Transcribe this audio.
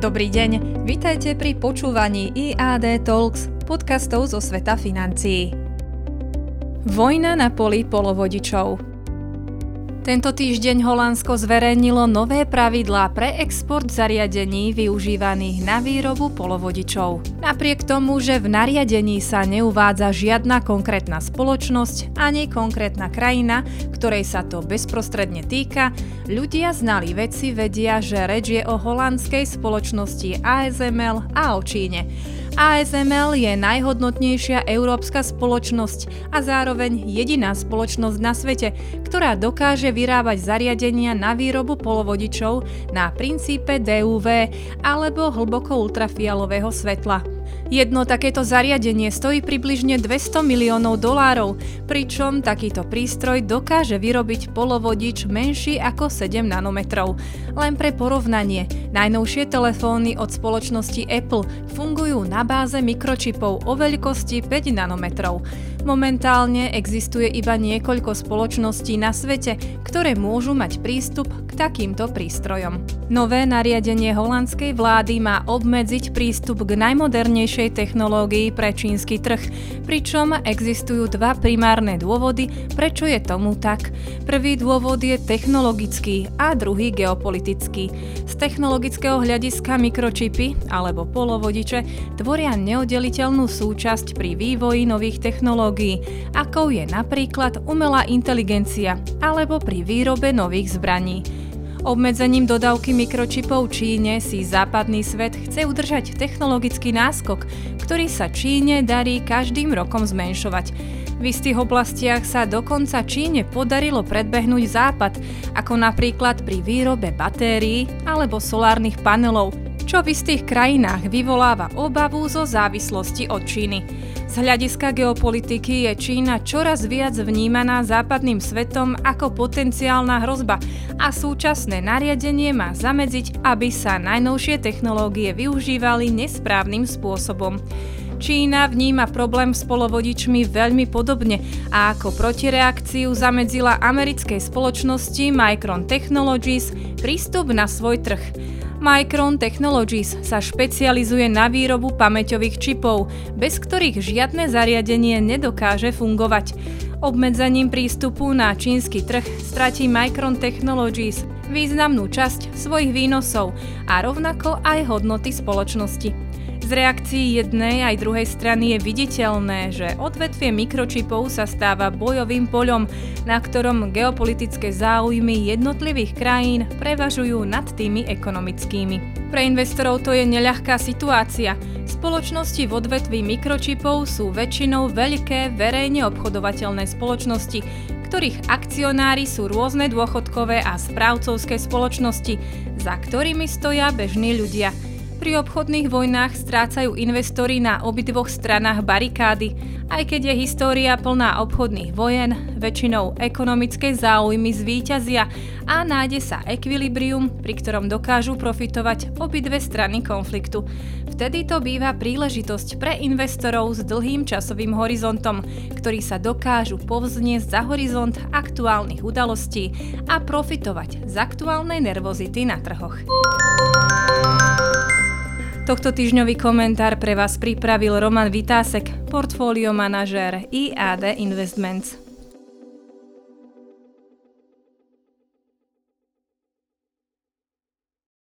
Dobrý deň, vítajte pri počúvaní IAD Talks, podcastov zo sveta financií. Vojna na poli polovodičov. Tento týždeň Holandsko zverejnilo nové pravidlá pre export zariadení využívaných na výrobu polovodičov. Napriek tomu, že v nariadení sa neuvádza žiadna konkrétna spoločnosť ani konkrétna krajina, ktorej sa to bezprostredne týka, ľudia znali veci vedia, že reč je o holandskej spoločnosti ASML a o Číne. ASML je najhodnotnejšia európska spoločnosť a zároveň jediná spoločnosť na svete, ktorá dokáže vyrábať zariadenia na výrobu polovodičov na princípe DUV alebo hlboko ultrafialového svetla. Jedno takéto zariadenie stojí približne $200 miliónov, pričom takýto prístroj dokáže vyrobiť polovodič menší ako 7 nanometrov. Len pre porovnanie, najnovšie telefóny od spoločnosti Apple fungujú na báze mikročipov o veľkosti 5 nanometrov. Momentálne existuje iba niekoľko spoločností na svete, ktoré môžu mať prístup k takýmto prístrojom. Nové nariadenie holandskej vlády má obmedziť prístup k najmodernejšej technológii pre čínsky trh, pričom existujú dva primárne dôvody, prečo je tomu tak. Prvý dôvod je technologický a druhý geopolitický. Z technologického hľadiska mikročipy alebo polovodiče tvoria neoddeliteľnú súčasť pri vývoji nových technológií, akou je napríklad umelá inteligencia alebo pri výrobe nových zbraní. Obmedzením dodávky mikročipov Číne si západný svet chce udržať technologický náskok, ktorý sa Číne darí každým rokom zmenšovať. V istých oblastiach sa dokonca Číne podarilo predbehnúť západ, ako napríklad pri výrobe batérií alebo solárnych panelov, čo v istých krajinách vyvoláva obavu zo závislosti od Číny. Z hľadiska geopolitiky je Čína čoraz viac vnímaná západným svetom ako potenciálna hrozba a súčasné nariadenie má zamedziť, aby sa najnovšie technológie využívali nesprávnym spôsobom. Čína vníma problém s polovodičmi veľmi podobne a ako protireakciu zamedzila americkej spoločnosti Micron Technologies prístup na svoj trh. Micron Technologies sa špecializuje na výrobu pamäťových čipov, bez ktorých žiadne zariadenie nedokáže fungovať. Obmedzením prístupu na čínsky trh stratí Micron Technologies významnú časť svojich výnosov a rovnako aj hodnoty spoločnosti. Z reakcií jednej aj druhej strany je viditeľné, že odvetvie mikročipov sa stáva bojovým poľom, na ktorom geopolitické záujmy jednotlivých krajín prevažujú nad tými ekonomickými. Pre investorov to je neľahká situácia. Spoločnosti v odvetví mikročipov sú väčšinou veľké verejne obchodovateľné spoločnosti, ktorých akcionári sú rôzne dôchodkové a správcovské spoločnosti, za ktorými stoja bežní ľudia. Pri obchodných vojnách strácajú investori na obidvoch stranách barikády. Aj keď je história plná obchodných vojen, väčšinou ekonomické záujmy zvíťazia a nájde sa ekvilibrium, pri ktorom dokážu profitovať obidve strany konfliktu. Vtedy to býva príležitosť pre investorov s dlhým časovým horizontom, ktorí sa dokážu povzniesť za horizont aktuálnych udalostí a profitovať z aktuálnej nervozity na trhoch. Tohto týždňový komentár pre vás pripravil Roman Vitásek, portfólio manažér IAD Investments.